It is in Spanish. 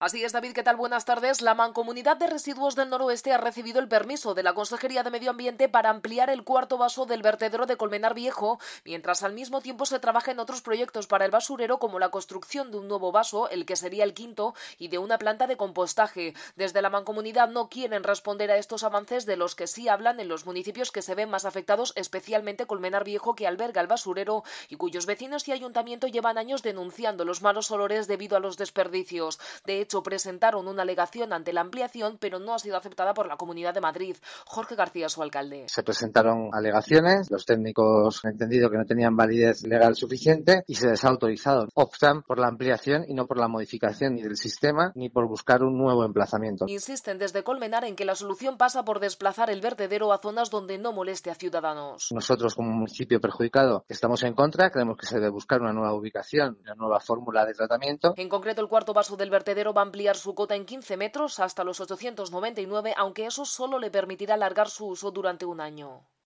Así es, David, ¿qué tal? Buenas tardes. La Mancomunidad de Residuos del Noroeste ha recibido el permiso de la Consejería de Medio Ambiente para ampliar el cuarto vaso del vertedero de Colmenar Viejo, mientras al mismo tiempo se trabaja en otros proyectos para el basurero, como la construcción de un nuevo vaso, el que sería el quinto, y de una planta de compostaje. Desde la Mancomunidad no quieren responder a estos avances, de los que sí hablan en los municipios que se ven más afectados, especialmente Colmenar Viejo, que alberga el basurero y cuyos vecinos y ayuntamiento llevan años denunciando los malos olores debido a los desperdicios. De hecho, presentaron una alegación ante la ampliación, pero no ha sido aceptada por la Comunidad de Madrid. Jorge García, su alcalde. Se presentaron alegaciones, los técnicos han entendido que no tenían validez legal suficiente y se les ha autorizado. Optan por la ampliación y no por la modificación ni del sistema ni por buscar un nuevo emplazamiento. Insisten desde Colmenar en que la solución pasa por desplazar el vertedero a zonas donde no moleste a ciudadanos. Nosotros, como municipio perjudicado, estamos en contra, creemos que se debe buscar una nueva ubicación, una nueva fórmula de tratamiento. En concreto, el cuarto vaso del vertedero va a ampliar su cota en 15 metros hasta los 899, aunque eso solo le permitirá alargar su uso durante un año.